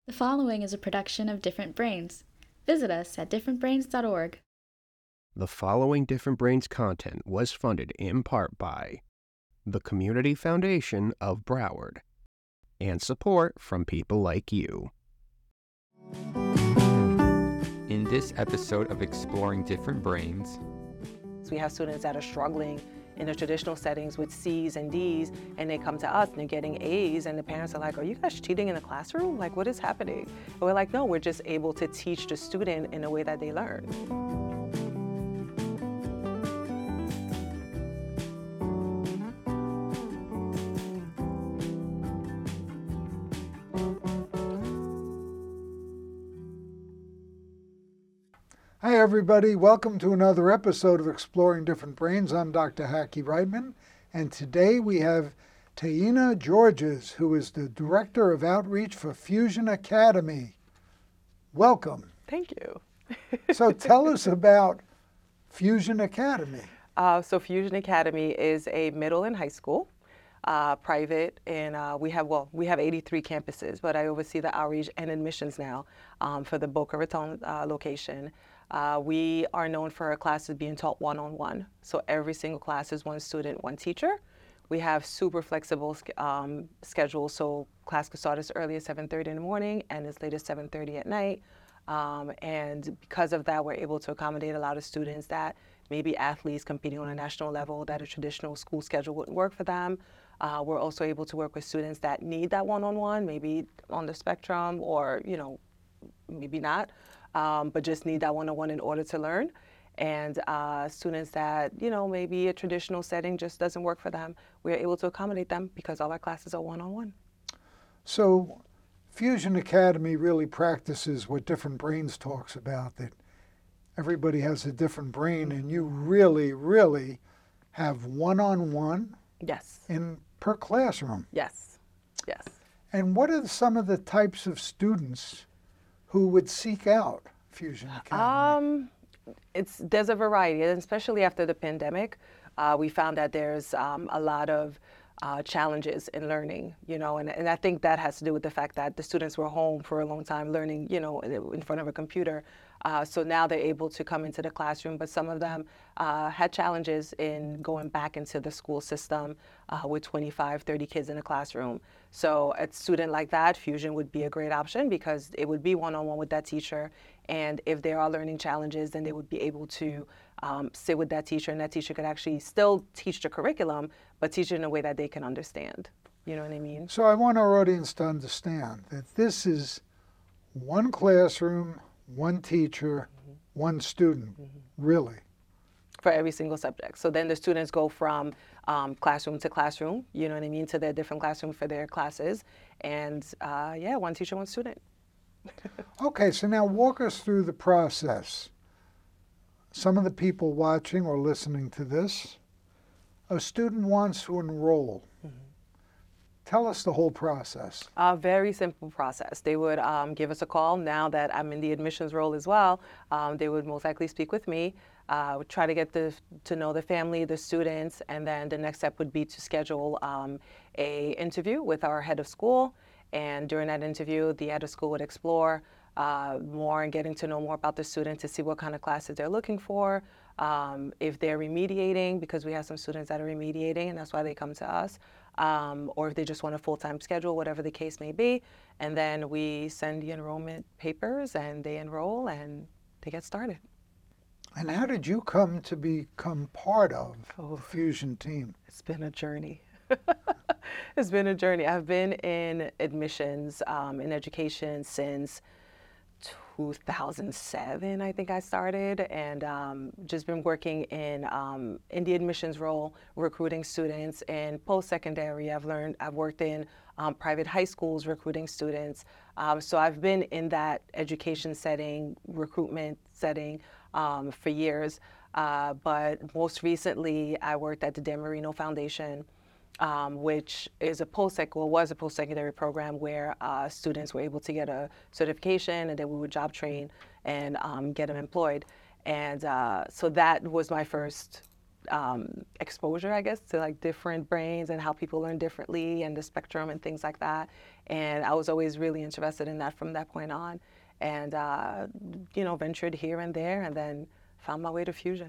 The following is a production of Different Brains. Visit us at differentbrains.org. The following Different Brains content was funded in part by the Community Foundation of Broward and support from people like you. In this episode of Exploring Different Brains, we have students that are struggling in the traditional settings with C's and D's, and they come to us and they're getting A's, and the parents are like, are you guys cheating in the classroom? Like, what is happening? And we're like, no, we're just able to teach the student in a way that they learn. Hi everybody, welcome to another episode of Exploring Different Brains. I'm Dr. Hackie Reitman, and today we have Taina Georges, who is the Director of Outreach for Fusion Academy. Welcome. Thank you. So tell us about Fusion Academy. So Fusion Academy is a middle and high school, private, and we have 83 campuses, but I oversee the outreach and admissions now for the Boca Raton location. We are known for our classes being taught one-on-one. So every single class is one student, one teacher. We have super flexible schedules, so class could start as early as 7:30 in the morning and as late as 7:30 at night. And because of that, we're able to accommodate a lot of students that maybe athletes competing on a national level that a traditional school schedule wouldn't work for them. We're also able to work with students that need that one-on-one, maybe on the spectrum or, maybe not. But just need that one-on-one in order to learn. And students that, maybe a traditional setting just doesn't work for them, we're able to accommodate them because all our classes are one-on-one. So Fusion Academy really practices what Different Brains talks about, that everybody has a different brain, and you really, really have one-on-one Yes. per classroom. Yes. Yes. And what are some of the types of students who would seek out Fusion Academy? There's a variety, and especially after the pandemic, we found that there's a lot of challenges in learning, and I think that has to do with the fact that the students were home for a long time learning, in front of a computer. So now they're able to come into the classroom, but some of them had challenges in going back into the school system with 25, 30 kids in a classroom. So a student like that, Fusion would be a great option because it would be one-on-one with that teacher. And if there are learning challenges, then they would be able to sit with that teacher, and that teacher could actually still teach the curriculum, but teach it in a way that they can understand. You know what I mean? So I want our audience to understand that this is one classroom, one teacher, one student, really. For every single subject. So then the students go from classroom to classroom, you know what I mean, to their different classroom for their classes. And one teacher, one student. Okay, so now walk us through the process. Some of the people watching or listening to this, a student wants to enroll. Tell us the whole process. A very simple process. They would give us a call. Now that I'm in the admissions role as well, they would most likely speak with me, try to get to know the family, the students, and then the next step would be to schedule a interview with our head of school. And during that interview, the head of school would explore more and getting to know more about the student to see what kind of classes they're looking for, if they're remediating, because we have some students that are remediating, and that's why they come to us. Or if they just want a full-time schedule, whatever the case may be. And then we send the enrollment papers and they enroll and they get started. And how did you come to become part of the Fusion team? It's been a journey. It's been a journey. I've been in admissions, in education since 2007, I think I started, and just been working in the admissions role, recruiting students in post-secondary. I've worked in private high schools recruiting students. So I've been in that education setting, recruitment setting for years. But most recently, I worked at the Dan Marino Foundation, which is was a post-secondary program where students were able to get a certification, and then we would job train and get them employed. And so that was my first exposure, I guess, to like different brains and how people learn differently and the spectrum and things like that. And I was always really interested in that from that point on. And, ventured here and there and then found my way to Fusion.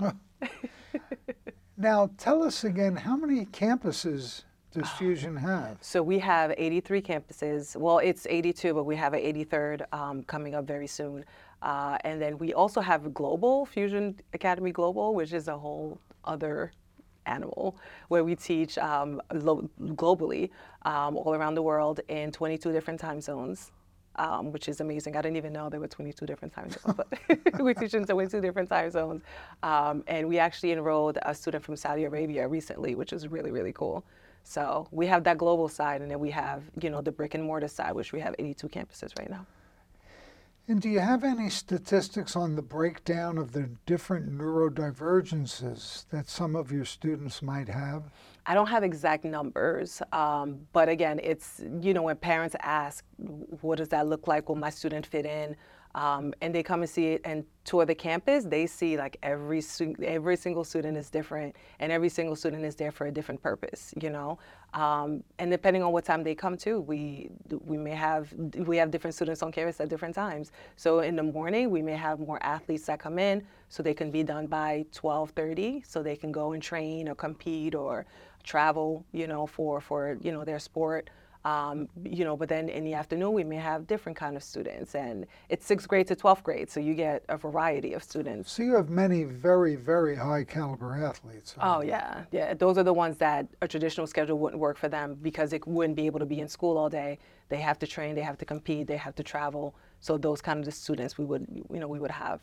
Now, tell us again, how many campuses does Fusion have? So we have 83 campuses. Well, it's 82, but we have an 83rd coming up very soon. And then we also have Global, Fusion Academy Global, which is a whole other animal, where we teach globally all around the world in 22 different time zones. Which is amazing. I didn't even know there were 22 different time zones, but we teach in 22 different time zones. And we actually enrolled a student from Saudi Arabia recently, which is really, really cool. So we have that global side, and then we have, the brick and mortar side, which we have 82 campuses right now. And do you have any statistics on the breakdown of the different neurodivergences that some of your students might have? I don't have exact numbers, but again, it's, when parents ask, what does that look like? Will my student fit in? And they come and see it and tour the campus, they see like every single student is different and every single student is there for a different purpose, And depending on what time they come to, we have different students on campus at different times. So in the morning, we may have more athletes that come in so they can be done by 12:30 so they can go and train or compete or travel, for their sport. But then in the afternoon, we may have different kind of students, and it's 6th grade to 12th grade, so you get a variety of students. So you have many very, very high caliber athletes. Oh, yeah. Those are the ones that a traditional schedule wouldn't work for them because they wouldn't be able to be in school all day. They have to train, they have to compete, they have to travel. So those kind of the students we would have.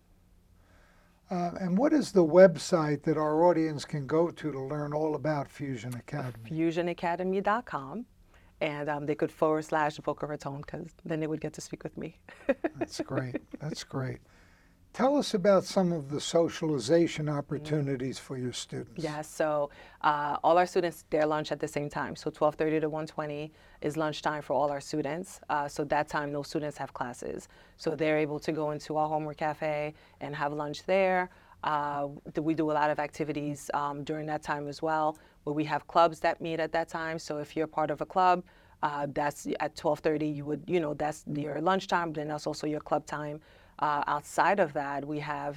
And what is the website that our audience can go to learn all about Fusion Academy? FusionAcademy.com. And they could / Boca Raton, because then they would get to speak with me. That's great. That's great. Tell us about some of the socialization opportunities for your students. Yeah, so all our students, their lunch at the same time. So 12:30 to 1:20 is lunchtime for all our students. So that time, no students have classes. So they're able to go into our homework cafe and have lunch there. We do a lot of activities during that time as well, where we have clubs that meet at that time. So if you're part of a club, that's at 12:30, you would, that's your lunchtime, but then that's also your club time. Outside of that, we have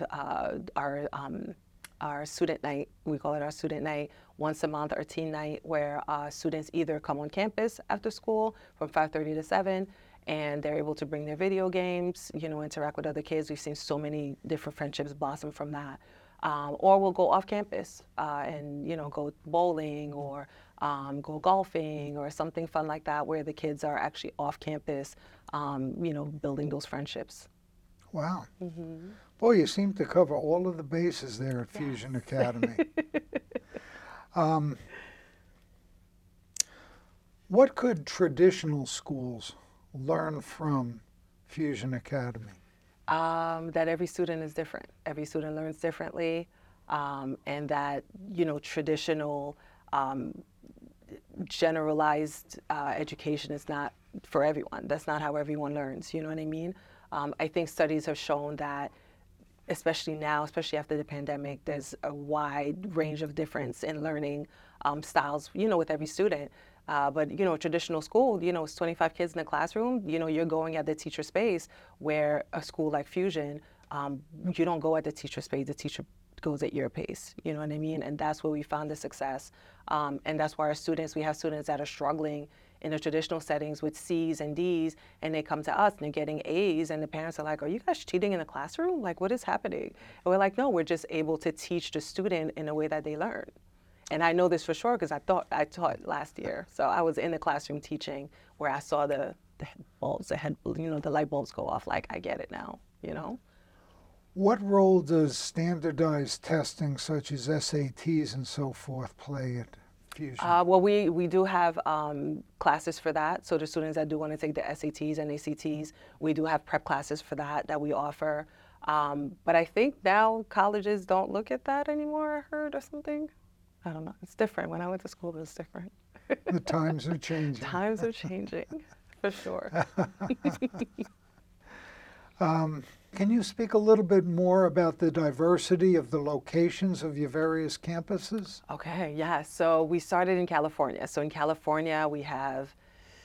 our student night. We call it our student night once a month, our teen night, where students either come on campus after school from 5:30 to 7, and they're able to bring their video games, interact with other kids. We've seen so many different friendships blossom from that. Or we'll go off campus and, go bowling or go golfing or something fun like that where the kids are actually off campus, building those friendships. Wow. Mm-hmm. Boy, you seem to cover all of the bases there at Fusion Academy. What could traditional schools learn from Fusion Academy? That every student is different. Every student learns differently, and that, traditional generalized education is not for everyone. That's not how everyone learns, you know what I mean? I think studies have shown that, especially now, especially after the pandemic, there's a wide range of difference in learning styles, with every student. But, traditional school, it's 25 kids in a classroom, you're going at the teacher space, where a school like Fusion, you don't go at the teacher space, the teacher goes at your pace, you know what I mean? And that's where we found the success. And that's why we have students that are struggling in the traditional settings with C's and D's, and they come to us and they're getting A's, and the parents are like, are you guys cheating in the classroom? Like, what is happening? And we're like, no, we're just able to teach the student in a way that they learn. And I know this for sure because I taught last year. So I was in the classroom teaching where I saw the light bulbs go off. Like, I get it now, What role does standardized testing such as SATs and so forth play at Fusion? Well, we do have classes for that. So the students that do want to take the SATs and ACTs, we do have prep classes for that we offer. But I think now colleges don't look at that anymore, I heard, or something. I don't know. It's different. When I went to school, it was different. The times are changing. Times are changing, for sure. Can you speak a little bit more about the diversity of the locations of your various campuses? Okay, yeah. So we started in California. So in California, we have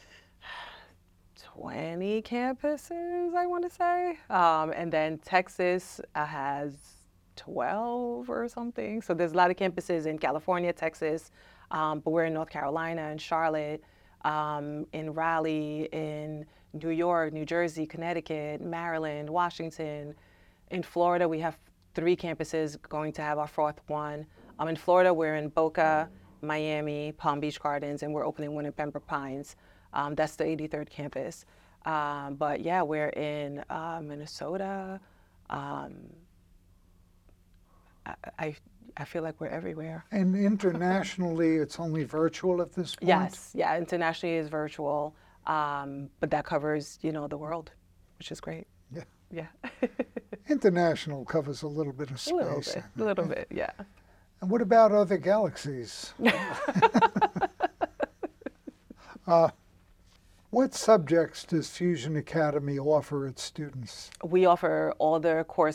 20 campuses, I want to say. And then Texas has 12 or something. So there's a lot of campuses in California, Texas, but we're in North Carolina and Charlotte, in Raleigh, in New York, New Jersey, Connecticut, Maryland, Washington. In Florida, we have 3 campuses, going to have our 4th one. In Florida, we're in Boca, Miami, Palm Beach Gardens, and we're opening one in Pembroke Pines. That's the 83rd campus. But yeah, we're in Minnesota. I feel like we're everywhere. And internationally, it's only virtual at this point? Yes, yeah, internationally is virtual, but that covers, the world, which is great. Yeah. Yeah. International covers a little bit of space. A little bit, yeah. And what about other galaxies? What subjects does Fusion Academy offer its students? We offer all the core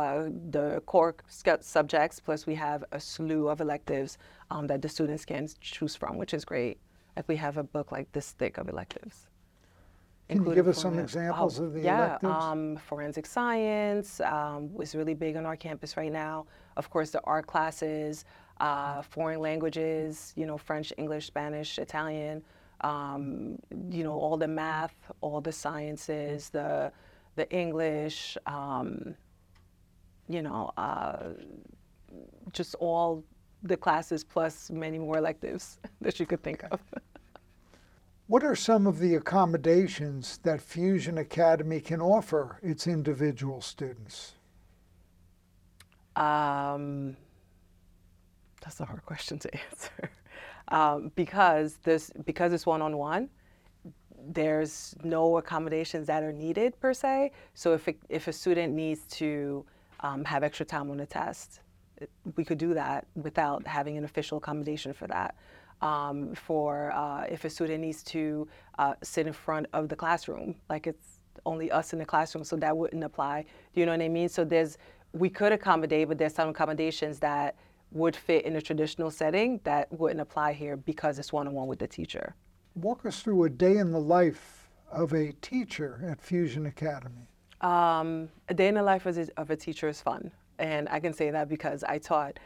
subjects, plus we have a slew of electives that the students can choose from, which is great. Like we have a book like this thick of electives. Can you give us some examples of the electives? Yeah, forensic science is really big on our campus right now. Of course, the art classes, foreign languages, French, English, Spanish, Italian. All the math, all the sciences, the English, just all the classes plus many more electives that you could think of. What are some of the accommodations that Fusion Academy can offer its individual students? That's a hard question to answer. Because it's one-on-one, there's no accommodations that are needed per se. So if a student needs to have extra time on a test, we could do that without having an official accommodation for that. If a student needs to sit in front of the classroom, like it's only us in the classroom, so that wouldn't apply. Do you know what I mean? So we could accommodate, but there's some accommodations that would fit in a traditional setting that wouldn't apply here because it's one-on-one with the teacher. Walk us through a day in the life of a teacher at Fusion Academy. A day in the life of a teacher is fun. And I can say that because I taught.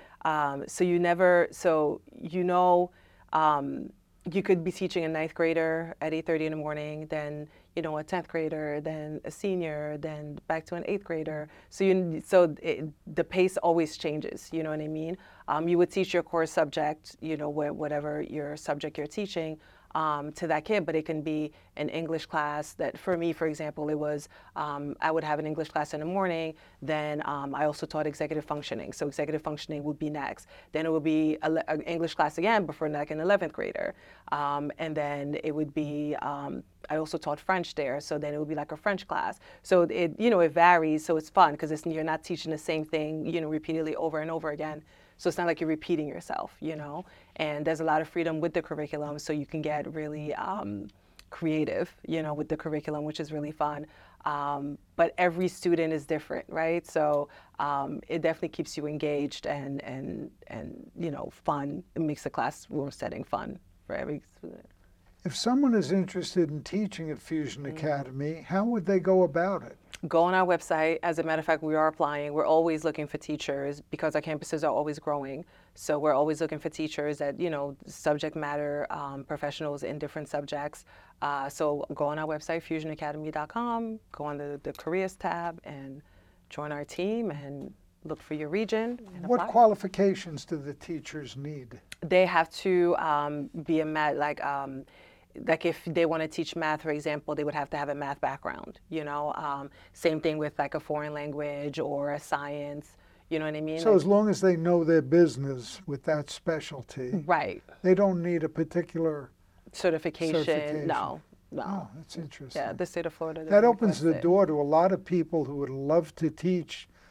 You could be teaching a 9th grader at 8:30 in the morning, then a 10th grader, then a senior, then back to an 8th grader. The pace always changes. You know what I mean? You would teach your core subject, whatever your subject you're teaching, to that kid, but it can be an English class that, for me, for example, it was, I would have an English class in the morning, then I also taught executive functioning, so executive functioning would be next. Then it would be an English class again, but for like an 11th grader. And then it would be, I also taught French there, so then it would be like a French class. So it varies, so it's fun, because you're not teaching the same thing, repeatedly over and over again. So it's not like you're repeating yourself, and there's a lot of freedom with the curriculum, so you can get really creative, with the curriculum, which is really fun. But every student is different, right? So it definitely keeps you engaged and fun. It makes the classroom setting fun for every student. If someone is interested in teaching at Fusion Academy, how would they go about it? Go on our website. As a matter of fact, we are applying. We're always looking for teachers because our campuses are always growing. So we're always looking for teachers that, subject matter professionals in different subjects. So go on our website, fusionacademy.com, go on the careers tab and join our team and look for your region and What apply. qualifications do the teachers need? They have to be like if they want to teach math, for example, they would have to have a math background, Same thing with like a foreign language or a science, you know what I mean? So as long as they know their business with that specialty, Right. they don't need a particular Certification. No. Oh, that's interesting. Yeah, the state of Florida. That doesn't opens the request it. door to a lot of people who would love to teach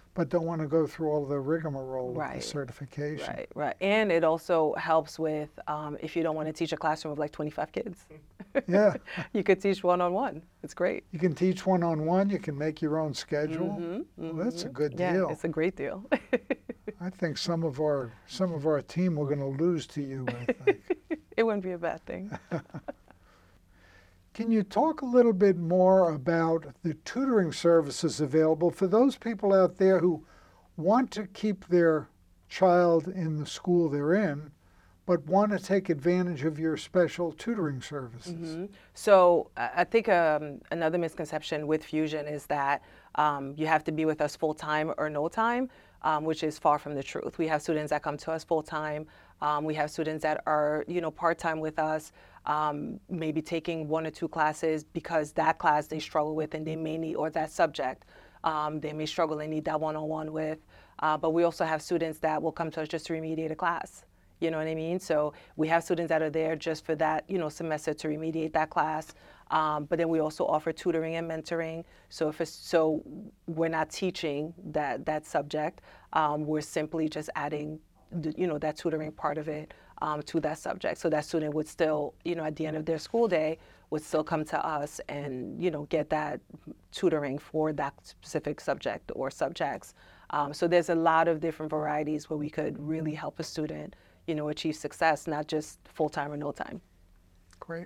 but don't want to go through all the rigmarole of the Right. certification. Right. And it also helps with if you don't want to teach a classroom of like 25 kids. Yeah. You could teach one-on-one. It's great. You can teach one-on-one. You can make your own schedule. Well, that's a good deal. Yeah, it's a great deal. I think some of our team we're going to lose to you, I think. It wouldn't be a bad thing. Can you talk a little bit more about the tutoring services available for those people out there who want to keep their child in the school they're in, but want to take advantage of your special tutoring services? So I think another misconception with Fusion is that you have to be with us full-time or no time, which is far from the truth. We have students that come to us full-time. We have students that are, part-time with us, maybe taking 1 or 2 classes because that class they struggle with and they may need, or that subject they may struggle and need that one-on-one with. But we also have students that will come to us just to remediate a class. You know what I mean? So we have students that are there just for that, semester to remediate that class. But then we also offer tutoring and mentoring. So we're not teaching that subject. We're simply just adding, that tutoring part of it to that subject. So that student would still, at the end of their school day, would still come to us and, get that tutoring for that specific subject or subjects. So there's a lot of different varieties where we could really help a student, achieve success, not just full-time or no time. Great.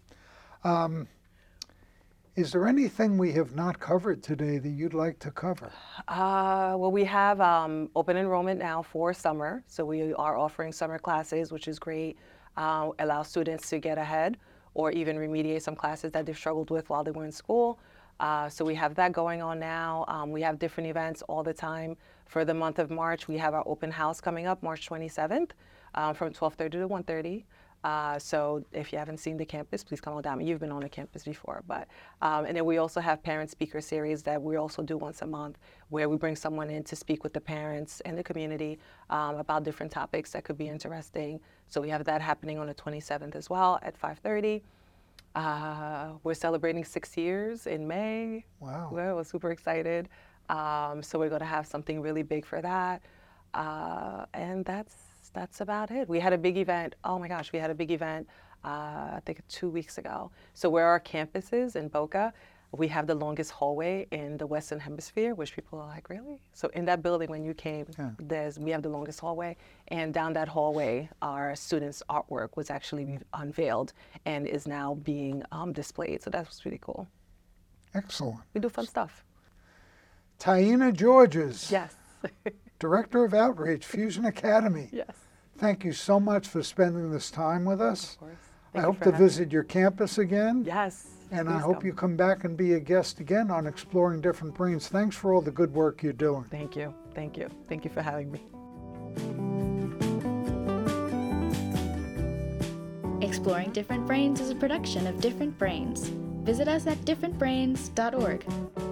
Is there anything we have not covered today that you'd like to cover? Well, we have open enrollment now for summer. So we are offering summer classes, which is great. Allow students to get ahead or even remediate some classes that they've struggled with while they were in school. So we have that going on now. We have different events all the time. For the month of March, we have our open house coming up, March 27th, from 12:30 to 1:30. So if you haven't seen the campus, please come on down. You've been on the campus before, but and then we also have parent speaker series that we also do once a month, where we bring someone in to speak with the parents and the community about different topics that could be interesting. So we have that happening on the 27th as well at 5:30. We're celebrating 6 years in May. Wow. We're super excited. So we're going to have something really big for that. And that's about it. We had a big event. Oh my gosh, we had a big event, I think 2 weeks ago. So where our campus is in Boca, we have the longest hallway in the Western Hemisphere, which people are like, really? So in that building, when you came, we have the longest hallway. And down that hallway, our students' artwork was actually unveiled and is now being displayed. So that was really cool. Excellent. We do fun stuff. Taina Georges. Yes. Director of Outreach, Fusion Academy. Yes. Thank you so much for spending this time with us. Of course. I hope to visit your campus again. Yes. And I hope you come back and be a guest again on Exploring Different Brains. Thanks for all the good work you're doing. Thank you. Thank you. Thank you for having me. Exploring Different Brains is a production of Different Brains. Visit us at differentbrains.org.